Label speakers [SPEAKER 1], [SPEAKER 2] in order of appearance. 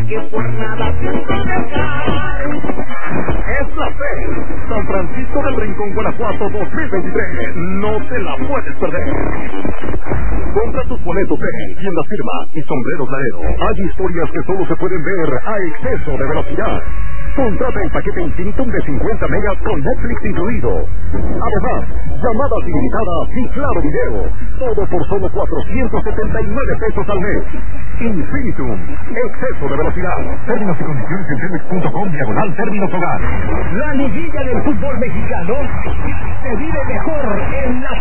[SPEAKER 1] que por nada pienso dejar.
[SPEAKER 2] Es la FEL San Francisco del Rincón, Guanajuato 2023. No te la puedes perder. Compra tus boletos en Tiendas Firma y Sombreros Laredo. Hay historias que solo se pueden ver a exceso de velocidad. Contrata el paquete Infinitum de 50 megas con Netflix incluido. Además, llamadas ilimitadas y claro video. Todo por solo 479 pesos al mes. Infinitum, exceso de velocidad. Términos y condiciones en telmex.com/términos hogar.
[SPEAKER 1] La liguilla del fútbol mexicano se vive mejor en la